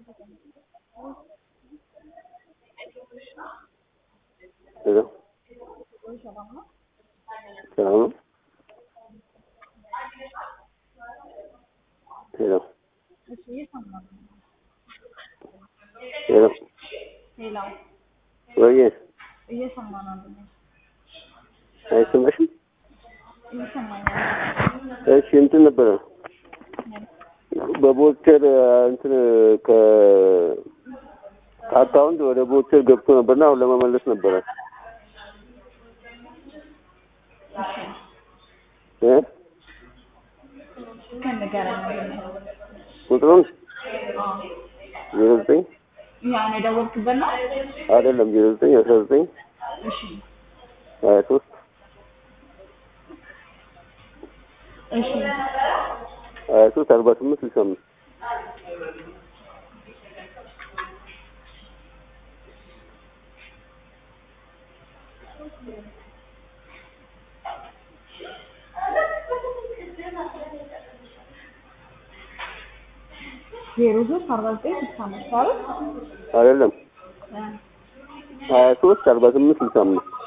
Hello. Hello. Hello. Hello. Hello. Oye, እየሰማን ነው። አይሰማሽም? እየሰማን እሺ እንትን ነበረ በቦቸር እንትን ከአካውንት ወደ ቦቸር ገብቶ ነበርና አሁን ለመመለስ ነበረ። ቁጥሩን 09 ያው የደወልኩበት ነው አይደለም 09 19 እሺ 23 እሺ 23 48 65 አይደለም 23 48 65